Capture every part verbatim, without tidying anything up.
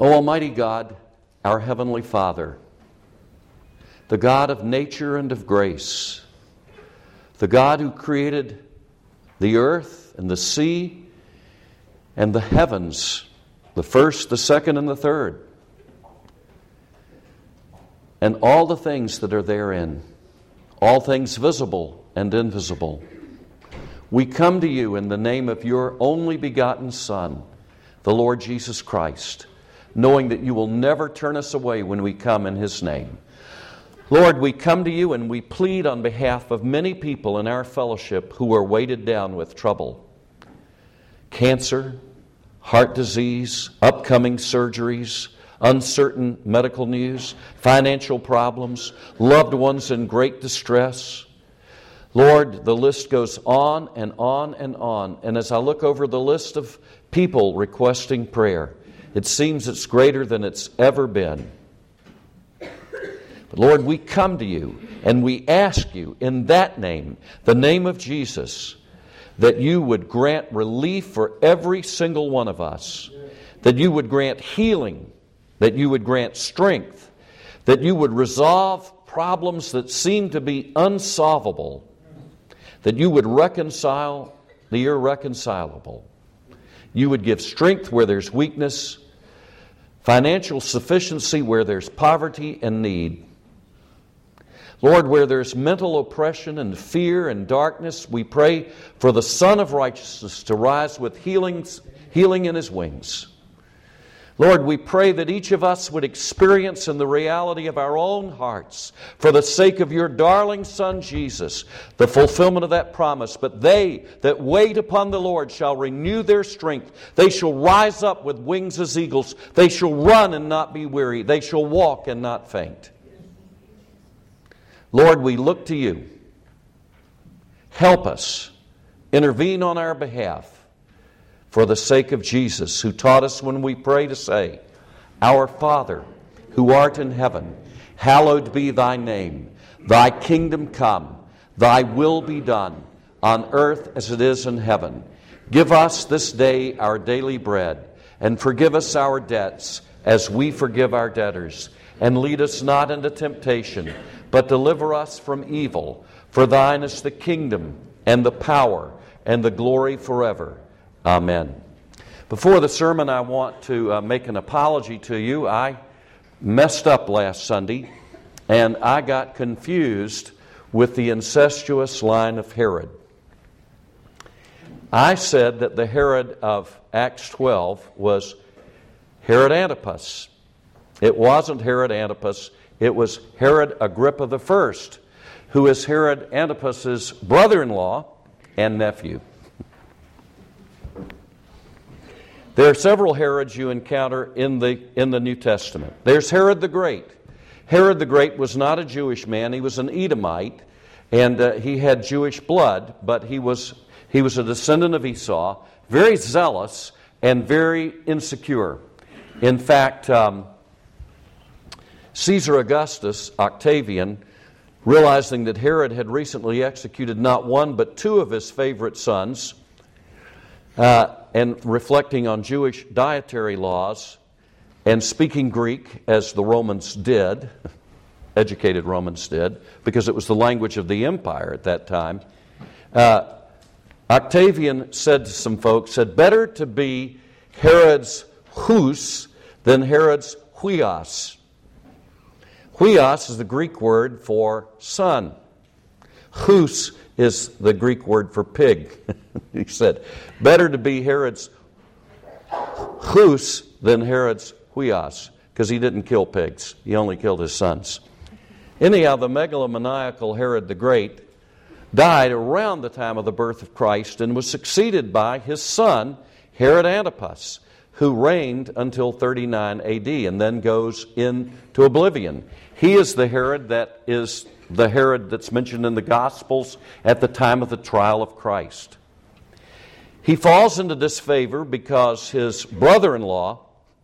O Almighty God, our Heavenly Father, the God of nature and of grace, the God who created the earth and the sea and the heavens, the first, the second, and the third, and all the things that are therein, all things visible and invisible. We come to you in the name of your only begotten Son, the Lord Jesus Christ, knowing that you will never turn us away when we come in His name. Lord, we come to you and we plead on behalf of many people in our fellowship who are weighted down with trouble. Cancer, heart disease, upcoming surgeries, uncertain medical news, financial problems, loved ones in great distress. Lord, the list goes on and on and on. And as I look over the list of people requesting prayer, it seems it's greater than it's ever been. But Lord, we come to you and we ask you in that name, the name of Jesus, that you would grant relief for every single one of us, that you would grant healing, that you would grant strength, that you would resolve problems that seem to be unsolvable, that you would reconcile the irreconcilable. You would give strength where there's weakness, financial sufficiency where there's poverty and need. Lord, where there's mental oppression and fear and darkness, we pray for the Son of Righteousness to rise with healings, healing in His wings. Lord, we pray that each of us would experience in the reality of our own hearts, for the sake of your darling Son Jesus, the fulfillment of that promise. But they that wait upon the Lord shall renew their strength. They shall rise up with wings as eagles. They shall run and not be weary. They shall walk and not faint. Lord, we look to you. Help us. Intervene on our behalf. For the sake of Jesus, who taught us when we pray to say, Our Father, who art in heaven, hallowed be thy name. Thy kingdom come, thy will be done, on earth as it is in heaven. Give us this day our daily bread, and forgive us our debts, as we forgive our debtors. And lead us not into temptation, but deliver us from evil. For thine is the kingdom, and the power, and the glory forever. Amen. Before the sermon, I want to uh, make an apology to you. I messed up last Sunday, and I got confused with the incestuous line of Herod. I said that the Herod of Acts twelve was Herod Antipas. It wasn't Herod Antipas. It was Herod Agrippa the First, who is Herod Antipas's brother-in-law and nephew. There are several Herods you encounter in the, in the New Testament. There's Herod the Great. Herod the Great was not a Jewish man. He was an Edomite, and uh, he had Jewish blood, but he was, he was a descendant of Esau, very zealous and very insecure. In fact, um, Caesar Augustus, Octavian, realizing that Herod had recently executed not one but two of his favorite sons, uh, and reflecting on Jewish dietary laws and speaking Greek as the Romans did, educated Romans did, because it was the language of the empire at that time, uh, Octavian said to some folks, said, better to be Herod's hus than Herod's huios. Huios is the Greek word for son. Hus is the Greek word for pig. He said, better to be Herod's hus than Herod's huios, because he didn't kill pigs. He only killed his sons. Anyhow, the megalomaniacal Herod the Great died around the time of the birth of Christ and was succeeded by his son, Herod Antipas, who reigned until thirty-nine A D and then goes into oblivion. He is the Herod that is the Herod that's mentioned in the Gospels at the time of the trial of Christ. He falls into disfavor because his brother-in-law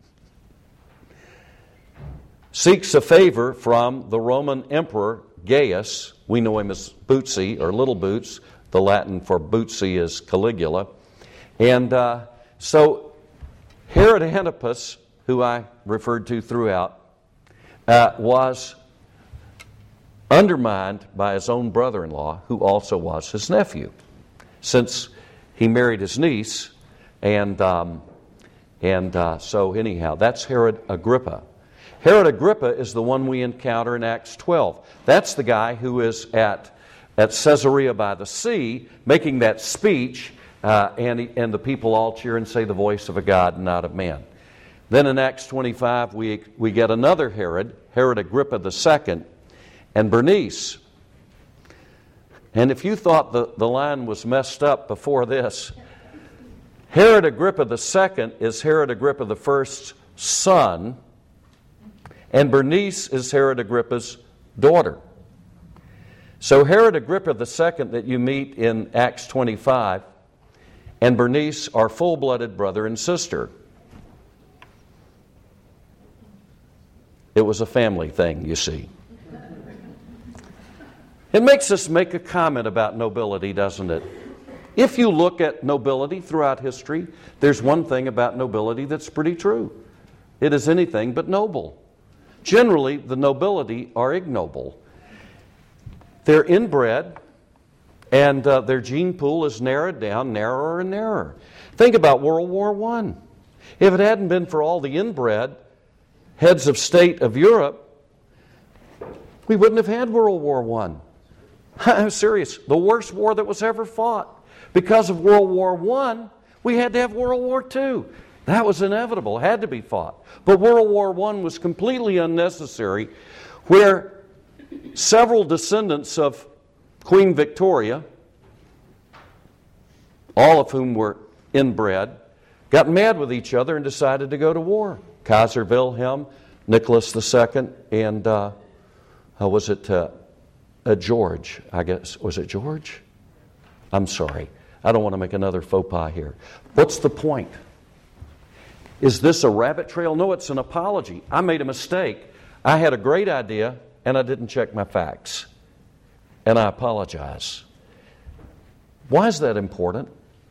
seeks a favor from the Roman Emperor Gaius. We know him as Bootsy, or Little Boots. The Latin for Bootsy is Caligula. And uh, so Herod Antipas, who I referred to throughout, uh, was undermined by his own brother-in-law, who also was his nephew, since he married his niece. And um, and uh, so anyhow, that's Herod Agrippa. Herod Agrippa is the one we encounter in Acts twelve. That's the guy who is at, at Caesarea by the sea making that speech, uh, and, he, and the people all cheer and say the voice of a God, not of man. Then in Acts twenty-five, we, we get another Herod, Herod Agrippa the second, and Bernice. And if you thought the, the line was messed up before this, Herod Agrippa the second is Herod Agrippa the first's son, and Bernice is Herod Agrippa's daughter. So Herod Agrippa the second that you meet in Acts twenty-five and Bernice are full-blooded brother and sister. It was a family thing, you see. It makes us make a comment about nobility, doesn't it? If you look at nobility throughout history, there's one thing about nobility that's pretty true. It is anything but noble. Generally, the nobility are ignoble. They're inbred, and uh, their gene pool is narrowed down, narrower and narrower. Think about World War One. If it hadn't been for all the inbred heads of state of Europe, we wouldn't have had World War One. I'm serious. The worst war that was ever fought. Because of World War One, we had to have World War Two. That was inevitable. It had to be fought. But World War One was completely unnecessary, where several descendants of Queen Victoria, all of whom were inbred, got mad with each other and decided to go to war. Kaiser Wilhelm, Nicholas the Second, and uh, uh, was it uh, uh, George, I guess. Was it George? I'm sorry. I don't want to make another faux pas here. What's the point? Is this a rabbit trail? No, it's an apology. I made a mistake. I had a great idea, and I didn't check my facts. And I apologize. Why is that important?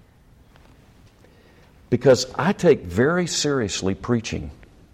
Because I take very seriously preaching.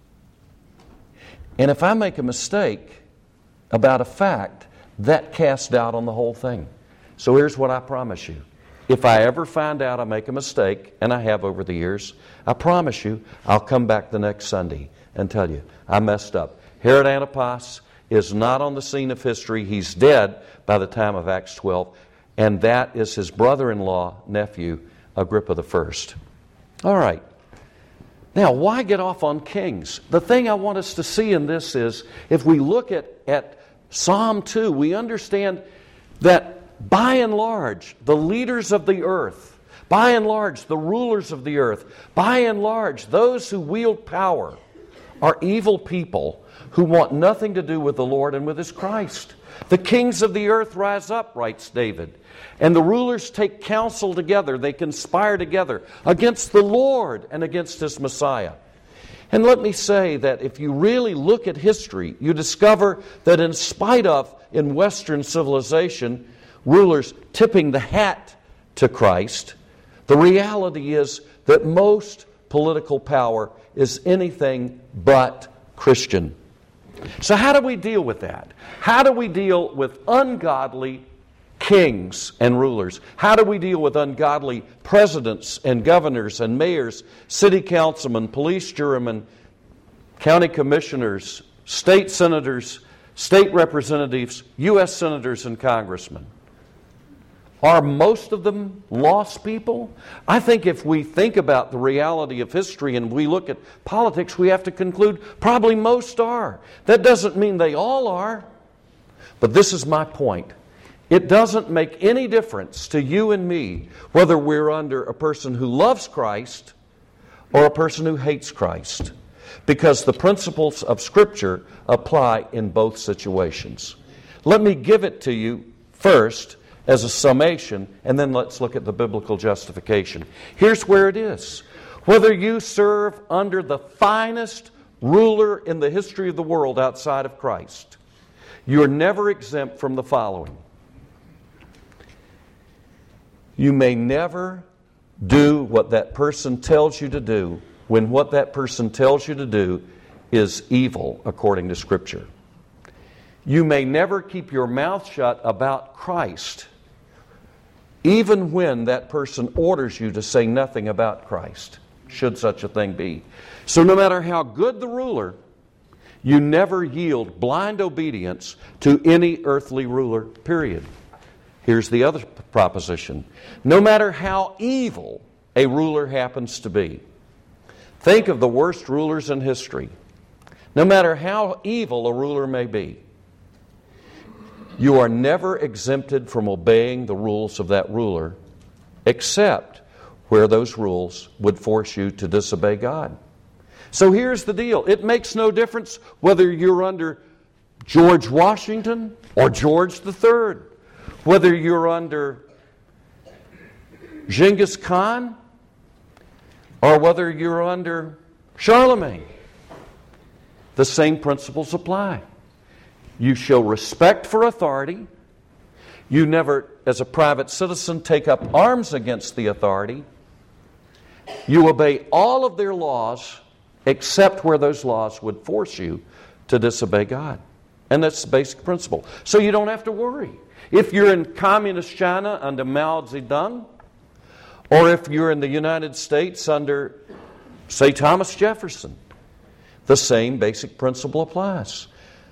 And if I make a mistake about a fact, that casts doubt on the whole thing. So here's what I promise you. If I ever find out I make a mistake, and I have over the years, I promise you I'll come back the next Sunday and tell you I messed up. Herod Antipas is not on the scene of history. He's dead by the time of Acts twelve, and that is his brother-in-law, nephew, Agrippa the First. All right. Now, why get off on kings? The thing I want us to see in this is, if we look at, at Psalm two, we understand that by and large, the leaders of the earth, by and large, the rulers of the earth, by and large, those who wield power are evil people who want nothing to do with the Lord and with His Christ. The kings of the earth rise up, writes David, and the rulers take counsel together, they conspire together against the Lord and against His Messiah. And let me say that if you really look at history, you discover that in spite of, in Western civilization, rulers tipping the hat to Christ, the reality is that most political power is anything but Christian. So how do we deal with that? How do we deal with ungodly kings and rulers? How do we deal with ungodly presidents and governors and mayors, city councilmen, police jurymen, county commissioners, state senators, state representatives, U S senators and congressmen? Are most of them lost people? I think if we think about the reality of history and we look at politics, we have to conclude probably most are. That doesn't mean they all are. But this is my point. It doesn't make any difference to you and me whether we're under a person who loves Christ or a person who hates Christ, because the principles of Scripture apply in both situations. Let me give it to you first as a summation, and then let's look at the biblical justification. Here's where it is. Whether you serve under the finest ruler in the history of the world outside of Christ, you're never exempt from the following. You may never do what that person tells you to do when what that person tells you to do is evil according to Scripture. You may never keep your mouth shut about Christ, even when that person orders you to say nothing about Christ, should such a thing be. So no matter how good the ruler, you never yield blind obedience to any earthly ruler, period. Here's the other proposition. No matter how evil a ruler happens to be, think of the worst rulers in history. No matter how evil a ruler may be, you are never exempted from obeying the rules of that ruler, except where those rules would force you to disobey God. So here's the deal. It makes no difference whether you're under George Washington or George the Third, whether you're under Genghis Khan or whether you're under Charlemagne. The same principles apply. You show respect for authority. You never, as a private citizen, take up arms against the authority. You obey all of their laws except where those laws would force you to disobey God. And that's the basic principle. So you don't have to worry. If you're in communist China under Mao Zedong, or if you're in the United States under, say, Thomas Jefferson, the same basic principle applies.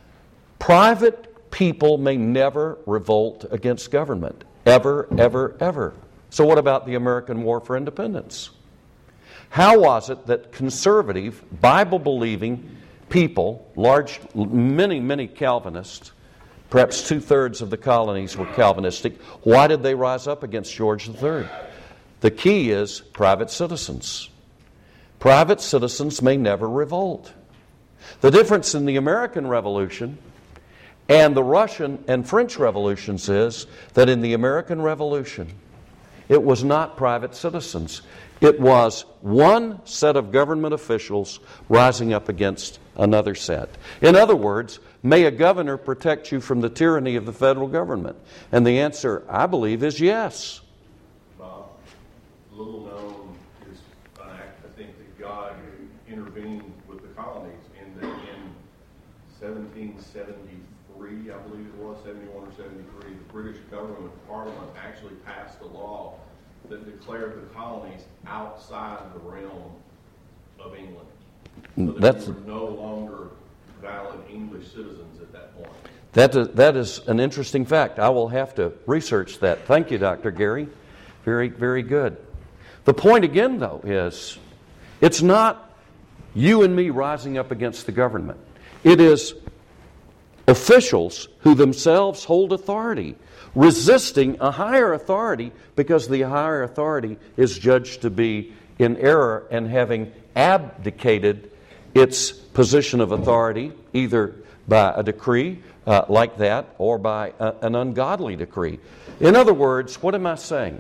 Private people may never revolt against government. Ever, ever, ever. So what about the American War for Independence? How was it that conservative, Bible-believing people, large, many, many Calvinists, perhaps two-thirds of the colonies were Calvinistic, why did they rise up against George the Third? The key is private citizens. Private citizens may never revolt. The difference in the American Revolution and the Russian and French revolutions is that in the American Revolution, it was not private citizens. It was one set of government officials rising up against another set. In other words, may a governor protect you from the tyranny of the federal government? And the answer, I believe, is yes. Bob, little known is an act, I think, that God intervened with the colonies in that in seventeen seventy-three, I believe it was, seventy-one or seventy-three, the British government parliament actually passed a law that declared the colonies outside the realm of England. So that That's, we were no longer valid English citizens at that point. that is, that is an interesting fact. I will have to research that. Thank you, Doctor Gary. Very, very good. The point again, though, is it's not you and me rising up against the government. It is officials who themselves hold authority, resisting a higher authority because the higher authority is judged to be in error and having abdicated its position of authority either by a decree uh, like that or by a, an ungodly decree. In other words, what am I saying?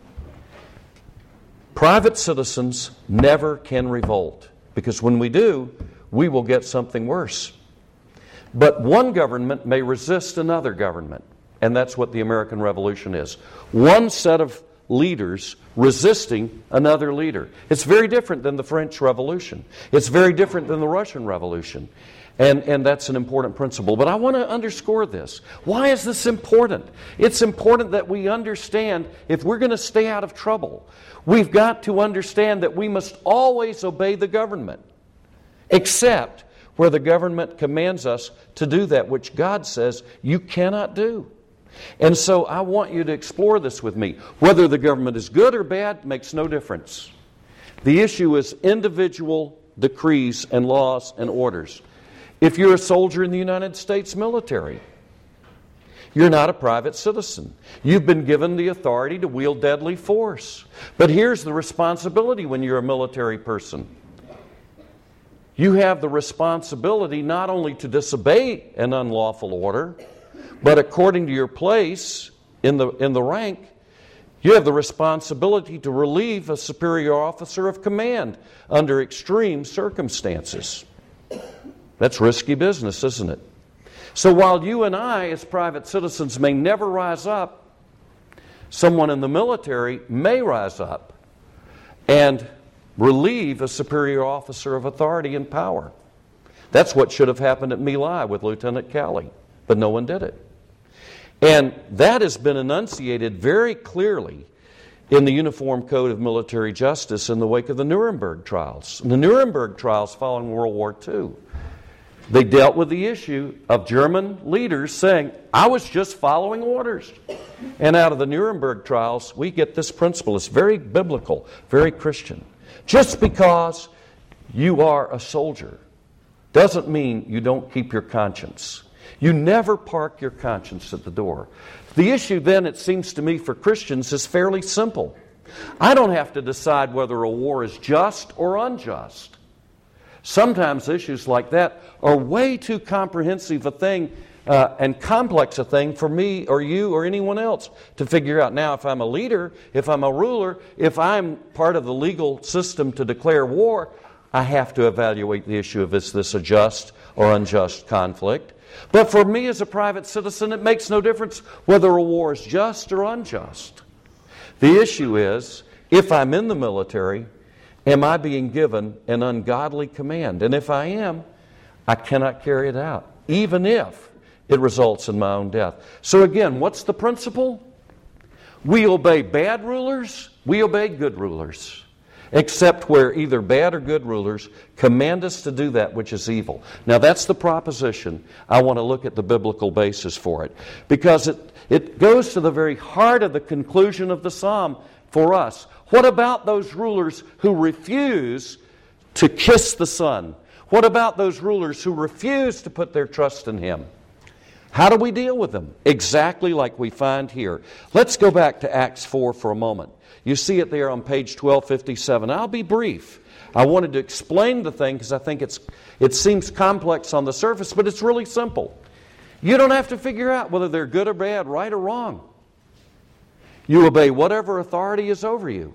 Private citizens never can revolt, because when we do, we will get something worse. But one government may resist another government, and that's what the American Revolution is. One set of leaders resisting another leader. It's very different than the French Revolution. It's very different than the Russian Revolution. And, and that's an important principle. But I want to underscore this. Why is this important? It's important that we understand if we're going to stay out of trouble, we've got to understand that we must always obey the government, except where the government commands us to do that which God says you cannot do. And so I want you to explore this with me. Whether the government is good or bad makes no difference. The issue is individual decrees and laws and orders. If you're a soldier in the United States military, you're not a private citizen. You've been given the authority to wield deadly force. But here's the responsibility when you're a military person. You have the responsibility not only to disobey an unlawful order, but according to your place in the, in the rank, you have the responsibility to relieve a superior officer of command under extreme circumstances. That's risky business, isn't it? So while you and I, as private citizens, may never rise up, someone in the military may rise up and relieve a superior officer of authority and power. That's what should have happened at My Lai with Lieutenant Cowley, but no one did it. And that has been enunciated very clearly in the Uniform Code of Military Justice in the wake of the Nuremberg trials. The Nuremberg trials following World War Two, they dealt with the issue of German leaders saying, I was just following orders. And out of the Nuremberg trials, we get this principle. It's very biblical, very Christian. Just because you are a soldier doesn't mean you don't keep your conscience. You never park your conscience at the door. The issue then, it seems to me, for Christians is fairly simple. I don't have to decide whether a war is just or unjust. Sometimes issues like that are way too comprehensive a thing uh, and complex a thing for me or you or anyone else to figure out. Now, if I'm a leader, if I'm a ruler, if I'm part of the legal system to declare war, I have to evaluate the issue of is this a just or unjust conflict. But for me as a private citizen, it makes no difference whether a war is just or unjust. The issue is, if I'm in the military, am I being given an ungodly command? And if I am, I cannot carry it out, even if it results in my own death. So again, what's the principle? We obey bad rulers, we obey good rulers. Except where either bad or good rulers command us to do that which is evil. Now that's the proposition. I want to look at the biblical basis for it. Because it, it goes to the very heart of the conclusion of the psalm for us. What about those rulers who refuse to kiss the Son? What about those rulers who refuse to put their trust in Him? How do we deal with them? Exactly like we find here. Let's go back to Acts four for a moment. You see it there on page twelve fifty-seven. I'll be brief. I wanted to explain the thing because I think it's it seems complex on the surface, but it's really simple. You don't have to figure out whether they're good or bad, right or wrong. You obey whatever authority is over you,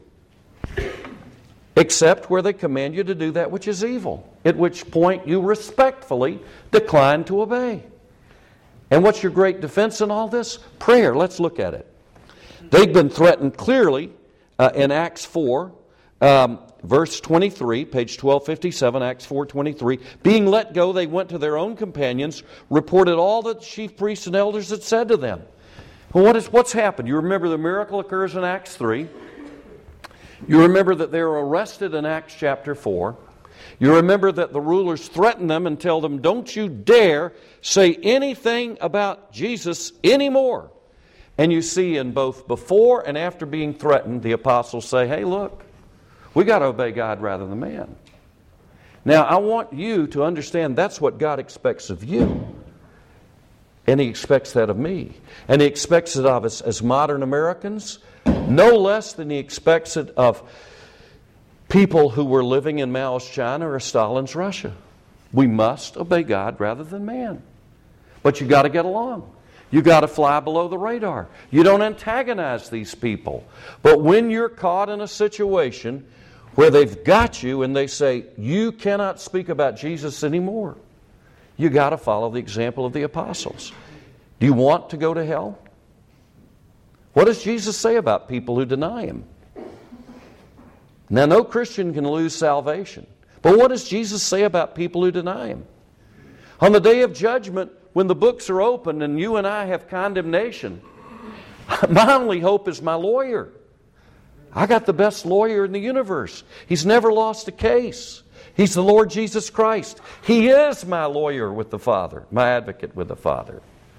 except where they command you to do that which is evil, at which point you respectfully decline to obey. And what's your great defense in all this? Prayer. Let's look at it. They've been threatened clearly uh, in Acts four, um, verse twenty-three, page twelve fifty-seven, Acts four twenty-three. Being let go, they went to their own companions, reported all that the chief priests and elders had said to them. Well, what is, what's happened? You remember the miracle occurs in Acts three. You remember that they were arrested in Acts chapter four. You remember that the rulers threaten them and tell them, don't you dare say anything about Jesus anymore. And you see in both before and after being threatened, the apostles say, hey, look, we got to obey God rather than man. Now, I want you to understand that's what God expects of you. And He expects that of me. And He expects it of us as modern Americans, no less than He expects it of people who were living in Mao's China or Stalin's Russia. We must obey God rather than man. But you got to get along. You got to fly below the radar. You don't antagonize these people. But when you're caught in a situation where they've got you and they say, you cannot speak about Jesus anymore, you got to follow the example of the apostles. Do you want to go to hell? What does Jesus say about people who deny Him? Now, no Christian can lose salvation. But what does Jesus say about people who deny Him? On the day of judgment, when the books are open and you and I have condemnation, my only hope is my lawyer. I got the best lawyer in the universe. He's never lost a case. He's the Lord Jesus Christ. He is my lawyer with the Father, my advocate with the Father.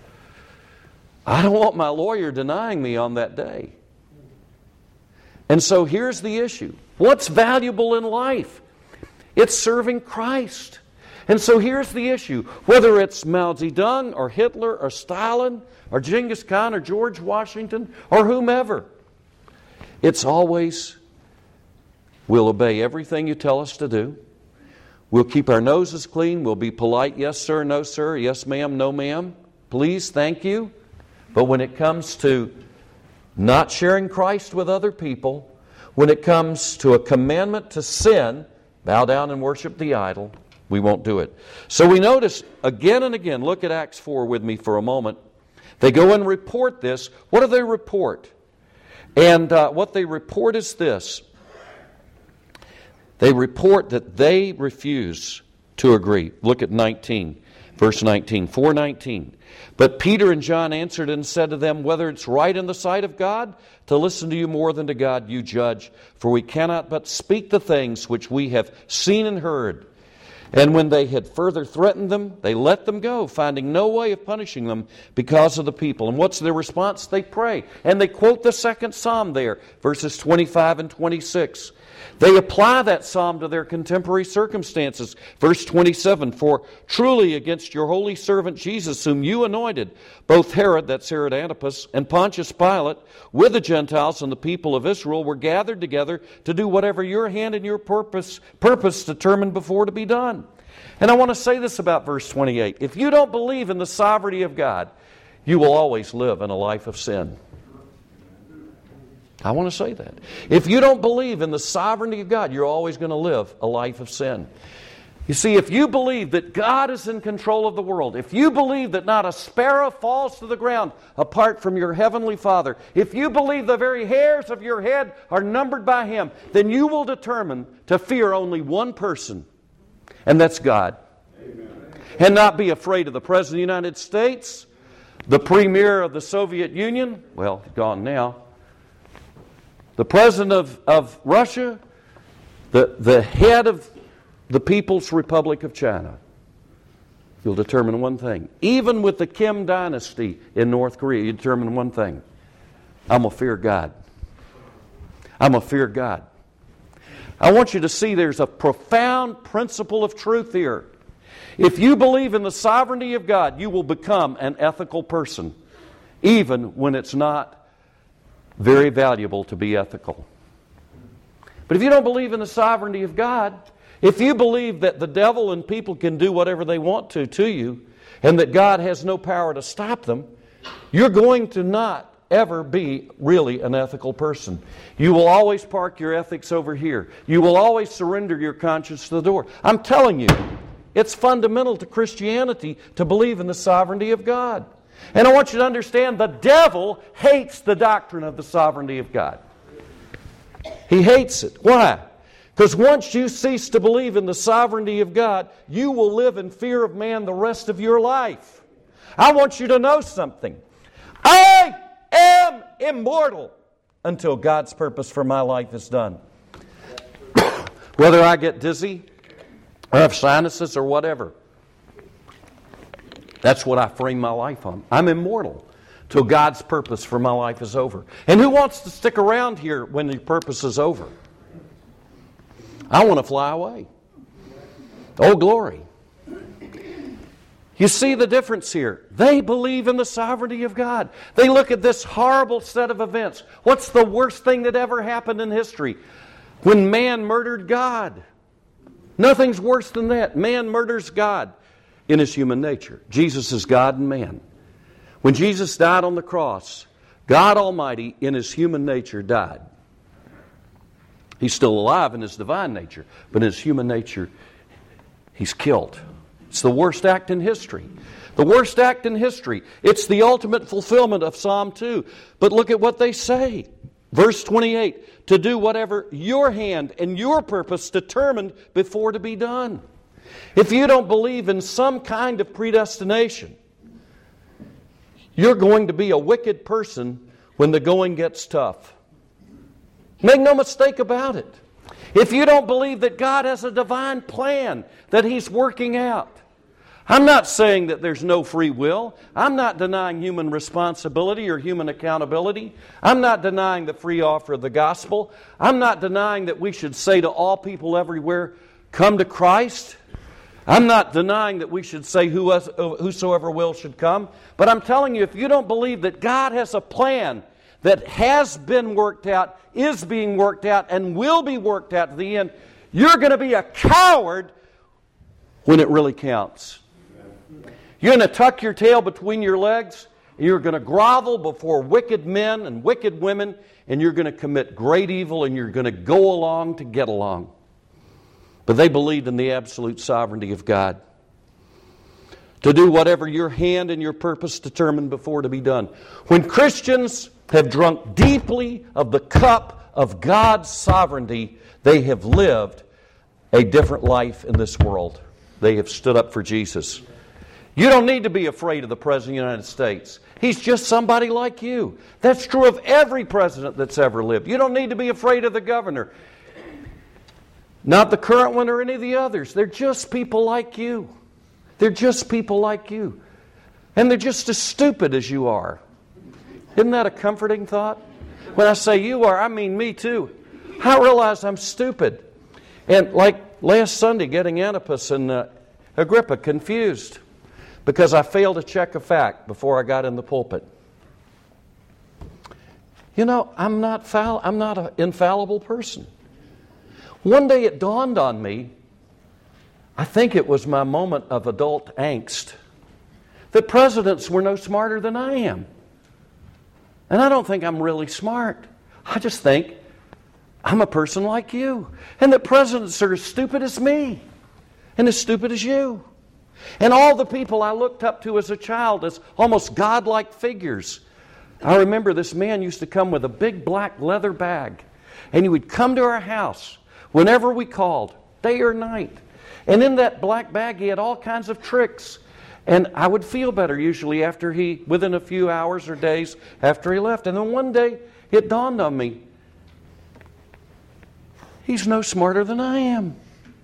I don't want my lawyer denying me on that day. And so here's the issue. What's valuable in life? It's serving Christ. And so here's the issue. Whether it's Mao Zedong or Hitler or Stalin or Genghis Khan or George Washington or whomever, it's always, we'll obey everything you tell us to do. We'll keep our noses clean. We'll be polite. Yes, sir. No, sir. Yes, ma'am. No, ma'am. Please. Thank you. But when it comes to not sharing Christ with other people, when it comes to a commandment to sin, bow down and worship the idol, we won't do it. So we notice again and again, look at Acts four with me for a moment. They go and report this. What do they report? And uh, what they report is this. They report that they refuse to agree. Look at nineteen, verse nineteen, four nineteen. But Peter and John answered and said to them, whether it's right in the sight of God to listen to you more than to God, you judge. For we cannot but speak the things which we have seen and heard. And when they had further threatened them, they let them go, finding no way of punishing them because of the people. And what's their response? They pray. And they quote the second psalm there, verses twenty-five and twenty-six. They apply that psalm to their contemporary circumstances. Verse twenty-seven, for truly against your holy servant Jesus, whom you anointed, both Herod, that's Herod Antipas, and Pontius Pilate, with the Gentiles and the people of Israel, were gathered together to do whatever your hand and your purpose, purpose determined before to be done. And I want to say this about verse twenty-eight. If you don't believe in the sovereignty of God, you will always live in a life of sin. I want to say that. If you don't believe in the sovereignty of God, you're always going to live a life of sin. You see, if you believe that God is in control of the world, if you believe that not a sparrow falls to the ground apart from your heavenly Father, if you believe the very hairs of your head are numbered by Him, then you will determine to fear only one person, and that's God. Amen. And not be afraid of the President of the United States, the Premier of the Soviet Union, well, gone now, the President of, of Russia, the, the head of the People's Republic of China. You'll determine one thing. Even with the Kim dynasty in North Korea, you determine one thing. I'm going to fear God. I'm going to fear God. I want you to see there's a profound principle of truth here. If you believe in the sovereignty of God, you will become an ethical person, even when it's not very valuable to be ethical. But if you don't believe in the sovereignty of God, if you believe that the devil and people can do whatever they want to to you, and that God has no power to stop them, you're going to not ever be really an ethical person. You will always park your ethics over here. You will always surrender your conscience to the door. I'm telling you, it's fundamental to Christianity to believe in the sovereignty of God. And I want you to understand, the devil hates the doctrine of the sovereignty of God. He hates it. Why? Because once you cease to believe in the sovereignty of God, you will live in fear of man the rest of your life. I want you to know something. I am immortal until God's purpose for my life is done. Whether I get dizzy or have sinuses or whatever. That's what I frame my life on. I'm immortal till God's purpose for my life is over. And who wants to stick around here when the purpose is over? I want to fly away. Oh, glory. You see the difference here. They believe in the sovereignty of God. They look at this horrible set of events. What's the worst thing that ever happened in history? When man murdered God. Nothing's worse than that. Man murders God. In his human nature. Jesus is God and man. When Jesus died on the cross, God Almighty in his human nature died. He's still alive in his divine nature, but in his human nature, he's killed. It's the worst act in history. The worst act in history. It's the ultimate fulfillment of Psalm two. But look at what they say. Verse twenty-eight, to do whatever your hand and your purpose determined before to be done. If you don't believe in some kind of predestination, you're going to be a wicked person when the going gets tough. Make no mistake about it. If you don't believe that God has a divine plan that He's working out, I'm not saying that there's no free will. I'm not denying human responsibility or human accountability. I'm not denying the free offer of the gospel. I'm not denying that we should say to all people everywhere, come to Christ. I'm not denying that we should say whosoever will should come. But I'm telling you, if you don't believe that God has a plan that has been worked out, is being worked out, and will be worked out to the end, you're going to be a coward when it really counts. You're going to tuck your tail between your legs, and you're going to grovel before wicked men and wicked women, and you're going to commit great evil, and you're going to go along to get along. But they believed in the absolute sovereignty of God. To do whatever your hand and your purpose determined before to be done. When Christians have drunk deeply of the cup of God's sovereignty, they have lived a different life in this world. They have stood up for Jesus. You don't need to be afraid of the President of the United States. He's just somebody like you. That's true of every president that's ever lived. You don't need to be afraid of the governor. Not the current one or any of the others. They're just people like you. They're just people like you. And they're just as stupid as you are. Isn't that a comforting thought? When I say you are, I mean me too. I realize I'm stupid. And like last Sunday, getting Antipas and uh, Agrippa confused because I failed to check a fact before I got in the pulpit. You know, I'm not foul, I'm not an infallible person. One day it dawned on me, I think it was my moment of adult angst, that presidents were no smarter than I am. And I don't think I'm really smart. I just think I'm a person like you. And that presidents are as stupid as me and as stupid as you. And all the people I looked up to as a child as almost godlike figures. I remember this man used to come with a big black leather bag. And he would come to our house whenever we called, day or night. And in that black bag he had all kinds of tricks. And I would feel better usually after he, within a few hours or days after he left. And then one day it dawned on me, he's no smarter than I am.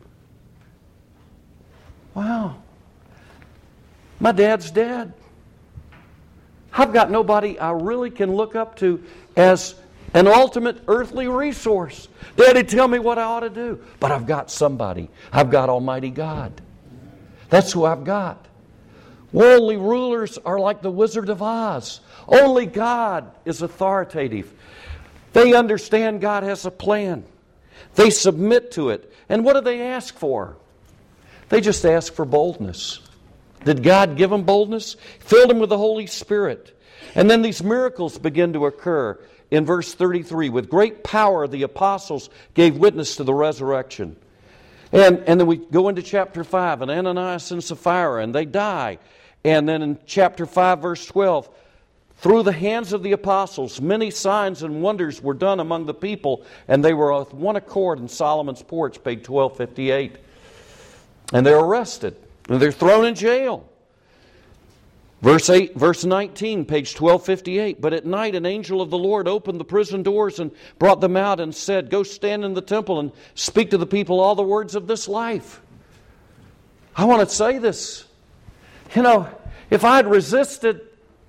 Wow. My dad's dead. I've got nobody I really can look up to as an ultimate earthly resource. Daddy, tell me what I ought to do. But I've got somebody. I've got Almighty God. That's who I've got. Worldly rulers are like the Wizard of Oz. Only God is authoritative. They understand God has a plan. They submit to it. And what do they ask for? They just ask for boldness. Did God give them boldness? Filled them with the Holy Spirit. And then these miracles begin to occur in verse thirty-three. With great power the apostles gave witness to the resurrection. And, and then we go into chapter five, and Ananias and Sapphira, and they die. And then in chapter five, verse twelve, through the hands of the apostles, many signs and wonders were done among the people, and they were with one accord in Solomon's porch, page twelve fifty-eight. And they're arrested, and they're thrown in jail. Verse eight, verse nineteen, page twelve fifty-eight. But at night an angel of the Lord opened the prison doors and brought them out and said, "Go stand in the temple and speak to the people all the words of this life." I want to say this. You know, if I had resisted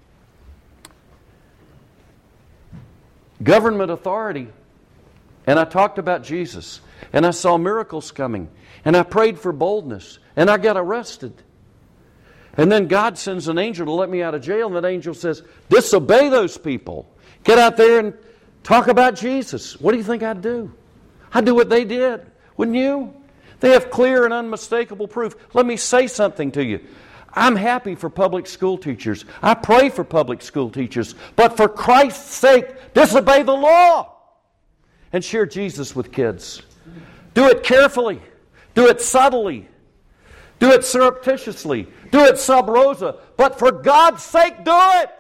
government authority and I talked about Jesus and I saw miracles coming and I prayed for boldness and I got arrested, and then God sends an angel to let me out of jail, and that angel says, disobey those people. Get out there and talk about Jesus. What do you think I'd do? I'd do what they did. Wouldn't you? They have clear and unmistakable proof. Let me say something to you. I'm happy for public school teachers. I pray for public school teachers. But for Christ's sake, disobey the law and share Jesus with kids. Do it carefully. Do it subtly. Do it surreptitiously. Do it sub rosa. But for God's sake, do it.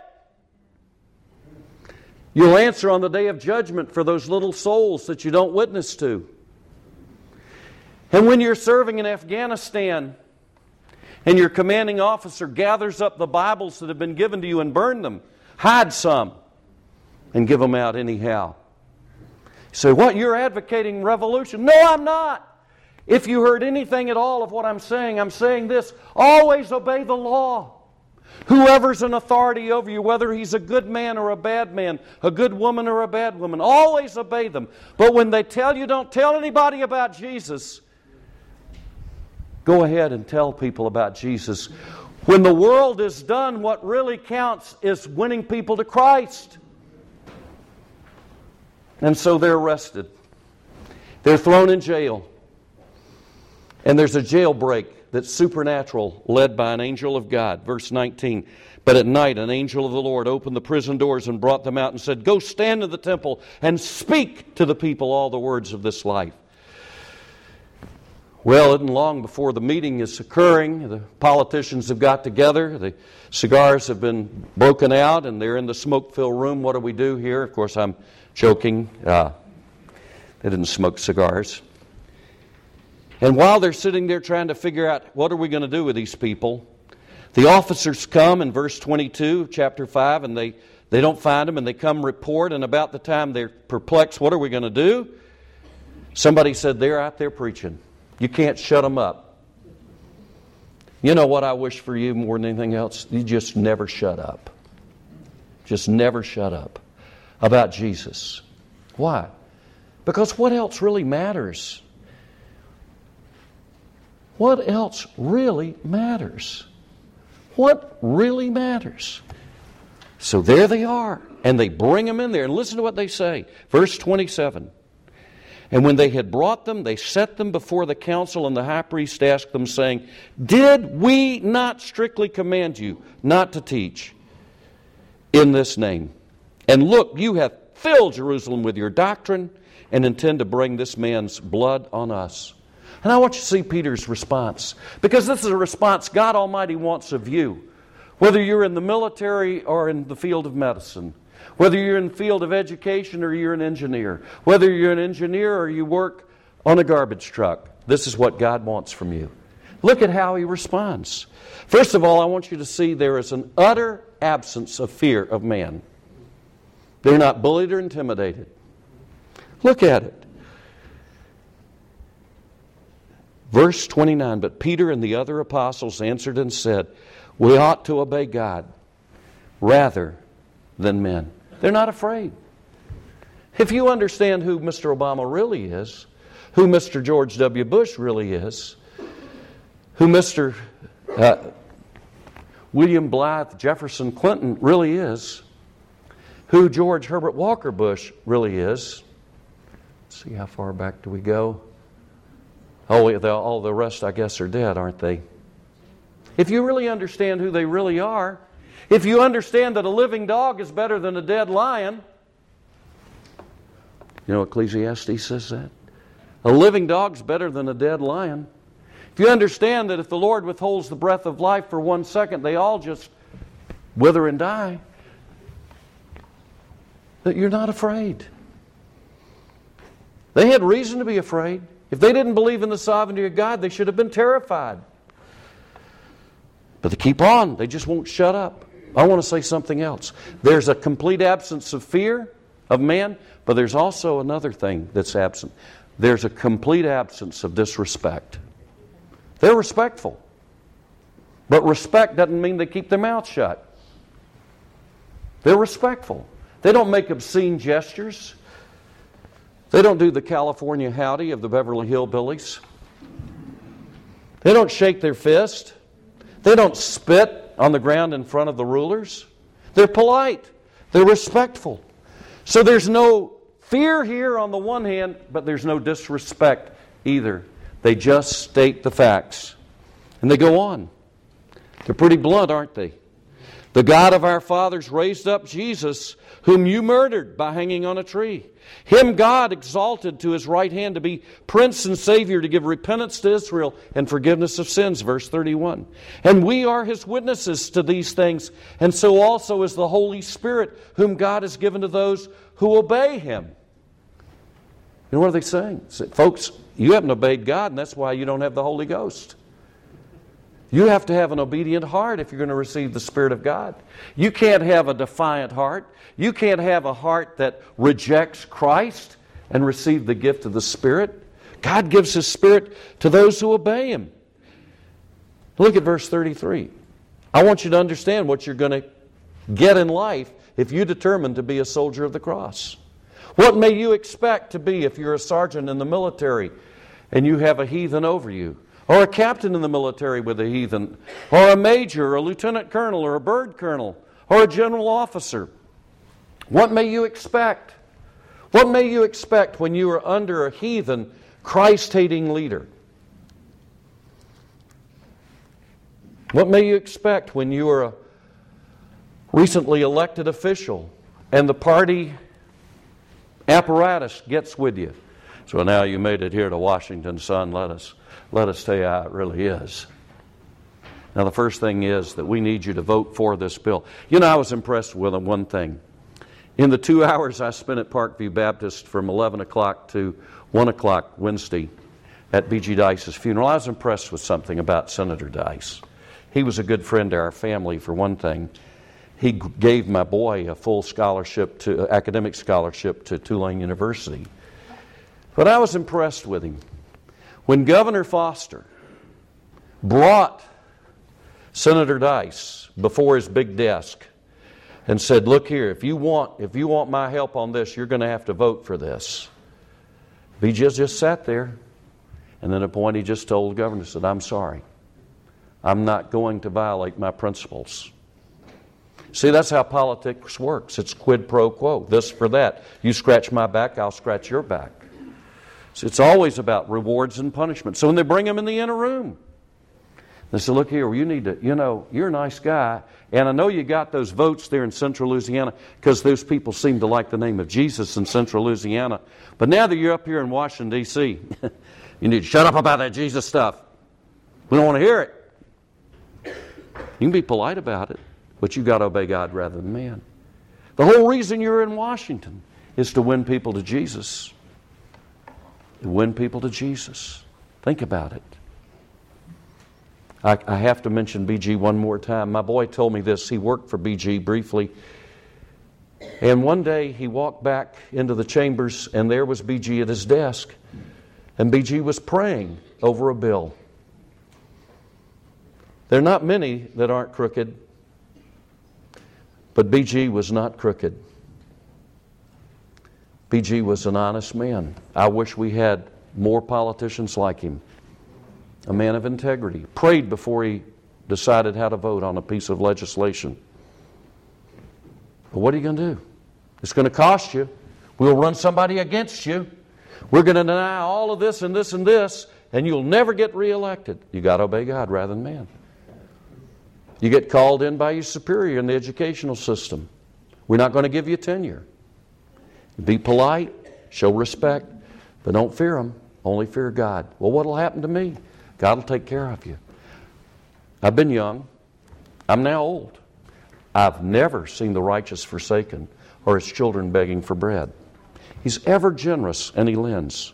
You'll answer on the day of judgment for those little souls that you don't witness to. And when you're serving in Afghanistan and your commanding officer gathers up the Bibles that have been given to you and burn them, hide some and give them out anyhow. You say, what, you're advocating revolution? No, I'm not. If you heard anything at all of what I'm saying, I'm saying this: always obey the law. Whoever's in authority over you, whether he's a good man or a bad man, a good woman or a bad woman, always obey them. But when they tell you don't tell anybody about Jesus, go ahead and tell people about Jesus. When the world is done, what really counts is winning people to Christ. And so they're arrested. They're thrown in jail. And there's a jailbreak that's supernatural, led by an angel of God. Verse nineteen, but at night an angel of the Lord opened the prison doors and brought them out and said, go stand in the temple and speak to the people all the words of this life. Well, it isn't long before the meeting is occurring. The politicians have got together. The cigars have been broken out, and they're in the smoke-filled room. What do we do here? Of course, I'm joking. Uh, they didn't smoke cigars. And while they're sitting there trying to figure out what are we going to do with these people, the officers come in verse twenty-two, chapter five, and they, they don't find them, and they come report, and about the time they're perplexed, what are we going to do? Somebody said, they're out there preaching. You can't shut them up. You know what I wish for you more than anything else? You just never shut up. Just never shut up about Jesus. Why? Because what else really matters? What else really matters? What really matters? So there they are. And they bring them in there. And listen to what they say. Verse twenty-seven. And when they had brought them, they set them before the council, and the high priest asked them, saying, did we not strictly command you not to teach in this name? And look, you have filled Jerusalem with your doctrine and intend to bring this man's blood on us. And I want you to see Peter's response, because this is a response God Almighty wants of you. Whether you're in the military or in the field of medicine, whether you're in the field of education or you're an engineer, whether you're an engineer or you work on a garbage truck, this is what God wants from you. Look at how He responds. First of all, I want you to see there is an utter absence of fear of man. They're not bullied or intimidated. Look at it. Verse twenty-nine, but Peter and the other apostles answered and said, we ought to obey God rather than men. They're not afraid. If you understand who Mister Obama really is, who Mister George W. Bush really is, who Mister Uh, William Blythe Jefferson Clinton really is, who George Herbert Walker Bush really is. Let's see, how far back do we go? Oh, all the rest, I guess, are dead, aren't they? If you really understand who they really are, if you understand that a living dog is better than a dead lion, you know Ecclesiastes says that? A living dog's better than a dead lion. If you understand that if the Lord withholds the breath of life for one second, they all just wither and die, that you're not afraid. They had reason to be afraid. If they didn't believe in the sovereignty of God, they should have been terrified. But they keep on. They just won't shut up. I want to say something else. There's a complete absence of fear of man, but there's also another thing that's absent. There's a complete absence of disrespect. They're respectful. But respect doesn't mean they keep their mouth shut. They're respectful. They don't make obscene gestures. They don't do the California howdy of the Beverly Hillbillies. They don't shake their fist. They don't spit on the ground in front of the rulers. They're polite. They're respectful. So there's no fear here on the one hand, but there's no disrespect either. They just state the facts. And they go on. They're pretty blunt, aren't they? The God of our fathers raised up Jesus, whom you murdered by hanging on a tree. Him God exalted to His right hand to be Prince and Savior, to give repentance to Israel and forgiveness of sins. Verse thirty-one. And we are His witnesses to these things, and so also is the Holy Spirit, whom God has given to those who obey Him. You know what are they saying? Say, folks, you haven't obeyed God, and that's why you don't have the Holy Ghost. You have to have an obedient heart if you're going to receive the Spirit of God. You can't have a defiant heart. You can't have a heart that rejects Christ and receive the gift of the Spirit. God gives His Spirit to those who obey Him. Look at verse thirty-three. I want you to understand what you're going to get in life if you determine to be a soldier of the cross. What may you expect to be if you're a sergeant in the military and you have a heathen over you? Or a captain in the military with a heathen, or a major, or a lieutenant colonel, or a bird colonel, or a general officer. What may you expect? What may you expect when you are under a heathen, Christ-hating leader? What may you expect when you are a recently elected official and the party apparatus gets with you? So now you made it here to Washington, son, let us Let us tell you how it really is. Now, the first thing is that we need you to vote for this bill. You know, I was impressed with one thing. In the two hours I spent at Parkview Baptist from eleven o'clock to one o'clock Wednesday, at B G Dice's funeral. I was impressed with something about Senator Dice. He was a good friend to our family, for one thing. He g- gave my boy a full scholarship, to uh, academic scholarship to Tulane University. But I was impressed with him. When Governor Foster brought Senator Dice before his big desk and said, look here, if you want, if you want my help on this, you're going to have to vote for this. B J just sat there, and then at a point he just told the governor, said, I'm sorry. I'm not going to violate my principles. See, that's how politics works. It's quid pro quo, this for that. You scratch my back, I'll scratch your back. So it's always about rewards and punishment. So when they bring him in the inner room, they say, look here, you need to, you know, you're a nice guy, and I know you got those votes there in central Louisiana because those people seem to like the name of Jesus in central Louisiana. But now that you're up here in Washington, D C, you need to shut up about that Jesus stuff. We don't want to hear it. You can be polite about it, but you've got to obey God rather than man. The whole reason you're in Washington is to win people to Jesus. To win people to Jesus. Think about it. I, I have to mention B G one more time. My boy told me this. He worked for B G briefly. And one day he walked back into the chambers, and there was B G at his desk. And B G was praying over a bill. There are not many that aren't crooked, but B G was not crooked. B G was an honest man. I wish we had more politicians like him. A man of integrity. Prayed before he decided how to vote on a piece of legislation. But what are you going to do? It's going to cost you. We'll run somebody against you. We're going to deny all of this and this and this, and you'll never get reelected. You got to obey God rather than man. You get called in by your superior in the educational system. We're not going to give you tenure. Be polite, show respect, but don't fear them. Only fear God. Well, what will happen to me? God will take care of you. I've been young. I'm now old. I've never seen the righteous forsaken or his children begging for bread. He's ever generous and he lends.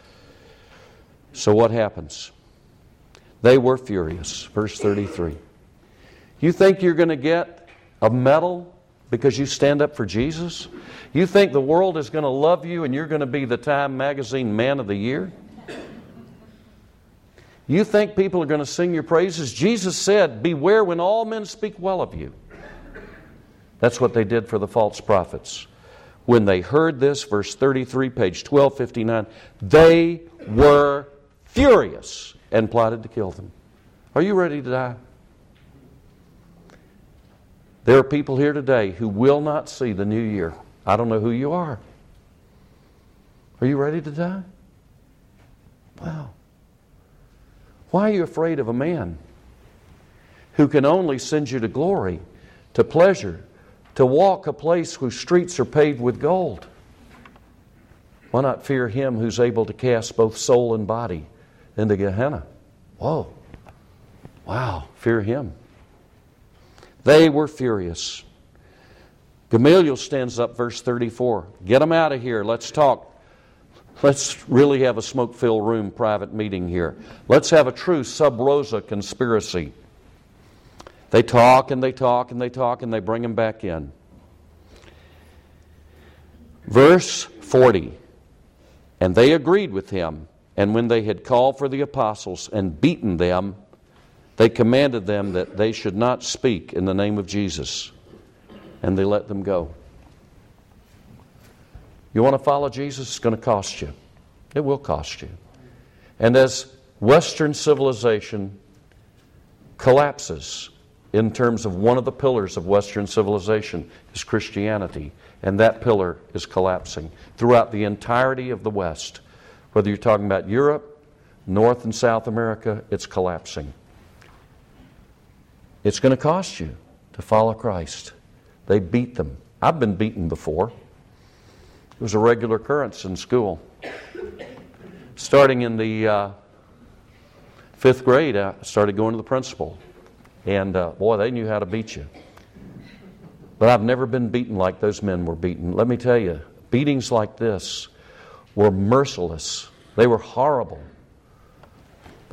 So what happens? They were furious. Verse thirty-three. You think you're going to get a medal because you stand up for Jesus? You think the world is going to love you and you're going to be the Time Magazine Man of the Year? You think people are going to sing your praises? Jesus said, beware when all men speak well of you. That's what they did for the false prophets. When they heard this, verse thirty-three, page twelve fifty-nine, they were furious and plotted to kill them. Are you ready to die? There are people here today who will not see the new year. I don't know who you are. Are you ready to die? Wow. Why are you afraid of a man who can only send you to glory, to pleasure, to walk a place whose streets are paved with gold? Why not fear him who's able to cast both soul and body into Gehenna? Whoa. Wow. Fear him. They were furious. Gamaliel stands up, verse thirty-four. Get them out of here. Let's talk. Let's really have a smoke-filled room private meeting here. Let's have a true sub rosa conspiracy. They talk and they talk and they talk and they bring him back in. Verse forty. And they agreed with him, and when they had called for the apostles and beaten them, they commanded them that they should not speak in the name of Jesus. And they let them go. You want to follow Jesus? It's going to cost you. It will cost you. And as Western civilization collapses in terms of one of the pillars of Western civilization is Christianity, and that pillar is collapsing throughout the entirety of the West. Whether you're talking about Europe, North and South America, it's collapsing. It's going to cost you to follow Christ. They beat them. I've been beaten before. It was a regular occurrence in school. Starting in the uh, fifth grade, I started going to the principal. And uh, boy, they knew how to beat you. But I've never been beaten like those men were beaten. Let me tell you, beatings like this were merciless. They were horrible.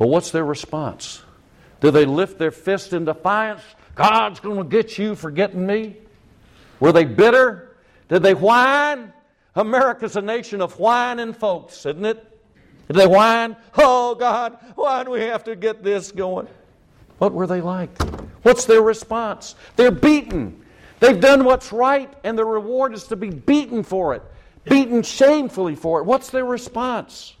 But what's their response? Do they lift their fist in defiance? God's going to get you for getting me? Were they bitter? Did they whine? America's a nation of whining folks, isn't it? Did they whine? Oh, God, why do we have to get this going? What were they like? What's their response? They're beaten. They've done what's right, and the reward is to be beaten for it. Beaten shamefully for it. What's their response?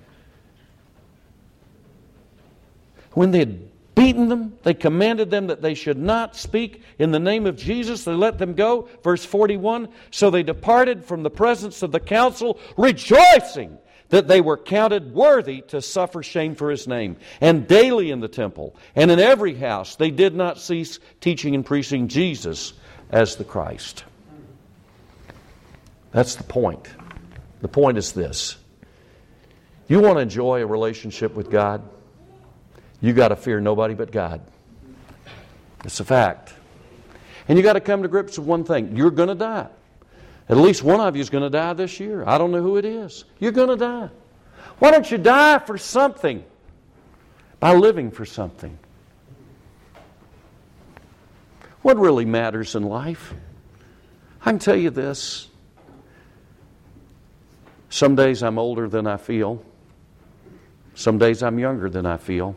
When they had beaten them, they commanded them that they should not speak in the name of Jesus. They let them go. Verse forty-one, so they departed from the presence of the council, rejoicing that they were counted worthy to suffer shame for His name. And daily in the temple and in every house they did not cease teaching and preaching Jesus as the Christ. That's the point. The point is this. You want to enjoy a relationship with God? You got to fear nobody but God. It's a fact. And you got to come to grips with one thing. You're going to die. At least one of you is going to die this year. I don't know who it is. You're going to die. Why don't you die for something by living for something? What really matters in life? I can tell you this. Some days I'm older than I feel. Some days I'm younger than I feel.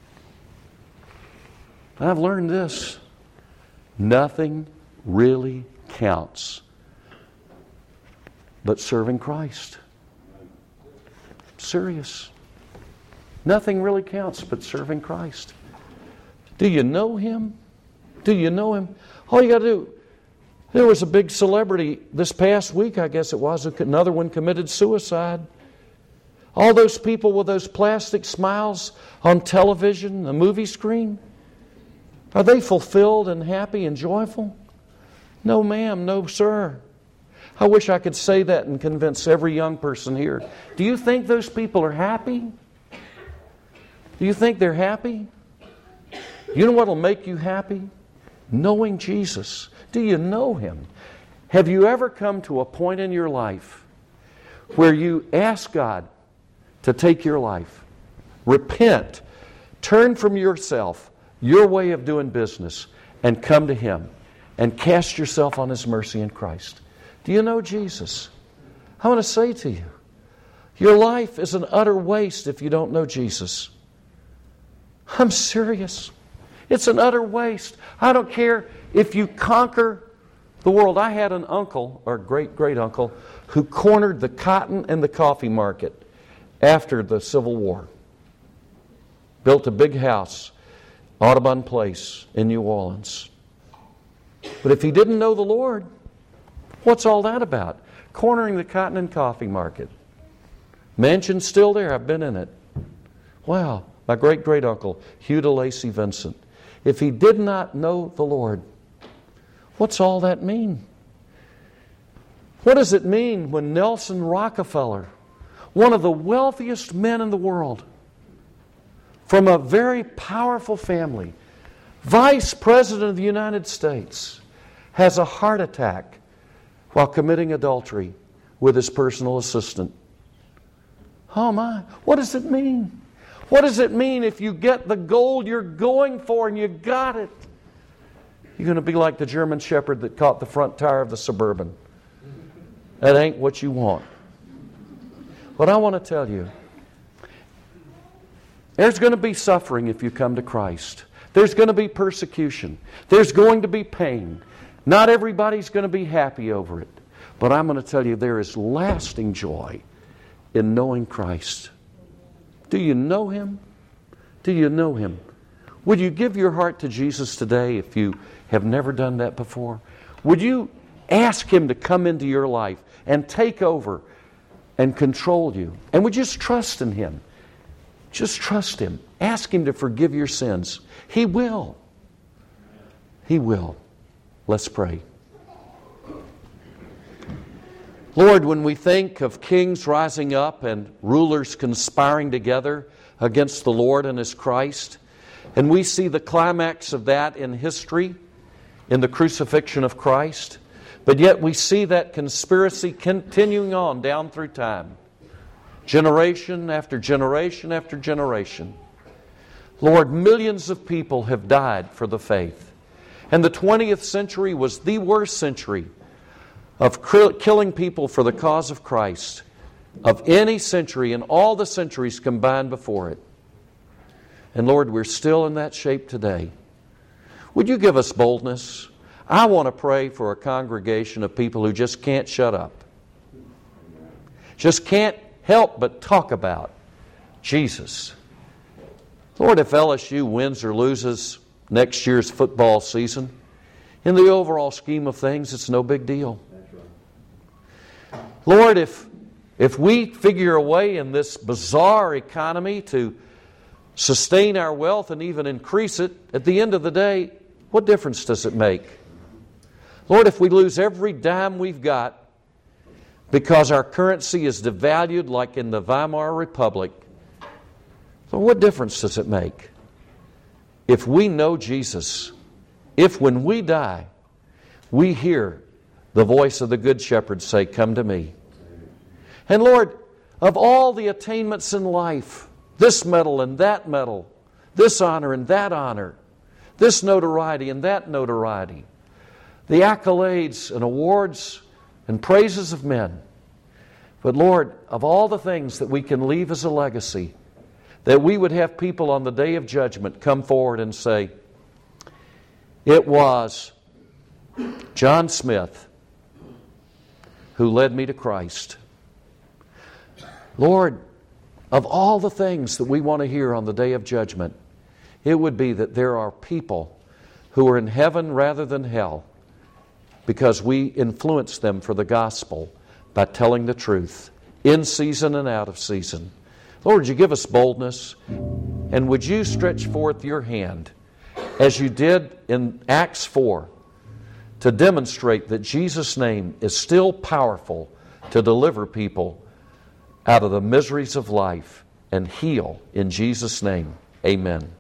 I've learned this. Nothing really counts but serving Christ. Serious. Nothing really counts but serving Christ. Do you know Him? Do you know Him? All you got to do. There was a big celebrity this past week, I guess it was, another one committed suicide. All those people with those plastic smiles on television, the movie screen, are they fulfilled and happy and joyful? No, ma'am. No, sir. I wish I could say that and convince every young person here. Do you think those people are happy? Do you think they're happy? You know what will make you happy? Knowing Jesus. Do you know Him? Have you ever come to a point in your life where you ask God to take your life? Repent. Turn from yourself, your way of doing business, and come to Him and cast yourself on His mercy in Christ. Do you know Jesus? I want to say to you, your life is an utter waste if you don't know Jesus. I'm serious. It's an utter waste. I don't care if you conquer the world. I had an uncle, or great-great-uncle, who cornered the cotton and the coffee market after the Civil War. Built a big house, Audubon Place in New Orleans. But if he didn't know the Lord, what's all that about? Cornering the cotton and coffee market. Mansion's still there. I've been in it. Wow. My great-great-uncle, Hugh de Lacy Vincent. If he did not know the Lord, what's all that mean? What does it mean when Nelson Rockefeller, one of the wealthiest men in the world, from a very powerful family, Vice President of the United States, has a heart attack while committing adultery with his personal assistant? Oh my, what does it mean? What does it mean if you get the goal you're going for and you got it? You're going to be like the German shepherd that caught the front tire of the Suburban. That ain't what you want. But I want to tell you, there's going to be suffering if you come to Christ. There's going to be persecution. There's going to be pain. Not everybody's going to be happy over it. But I'm going to tell you, there is lasting joy in knowing Christ. Do you know Him? Do you know Him? Would you give your heart to Jesus today if you have never done that before? Would you ask Him to come into your life and take over and control you? And would you just trust in Him? Just trust Him. Ask Him to forgive your sins. He will. He will. Let's pray. Lord, when we think of kings rising up and rulers conspiring together against the Lord and His Christ, and we see the climax of that in history, in the crucifixion of Christ, but yet we see that conspiracy continuing on down through time, generation after generation after generation. Lord, millions of people have died for the faith. And the twentieth century was the worst century of killing people for the cause of Christ of any century and all the centuries combined before it. And Lord, we're still in that shape today. Would you give us boldness? I want to pray for a congregation of people who just can't shut up. Just can't help but talk about Jesus. Lord, if L S U wins or loses next year's football season, in the overall scheme of things, it's no big deal. Lord, if, if we figure a way in this bizarre economy to sustain our wealth and even increase it, at the end of the day, what difference does it make? Lord, if we lose every dime we've got because our currency is devalued like in the Weimar Republic, so what difference does it make? If we know Jesus, if when we die, we hear the voice of the Good Shepherd say, "Come to me." And Lord, of all the attainments in life, this medal and that medal, this honor and that honor, this notoriety and that notoriety, the accolades and awards and praises of men. But Lord, of all the things that we can leave as a legacy, that we would have people on the day of judgment come forward and say, "It was John Smith who led me to Christ." Lord, of all the things that we want to hear on the day of judgment, it would be that there are people who are in heaven rather than hell because we influence them for the gospel by telling the truth, in season and out of season. Lord, would you give us boldness? And would you stretch forth your hand, as you did in Acts four, to demonstrate that Jesus' name is still powerful to deliver people out of the miseries of life and heal in Jesus' name. Amen.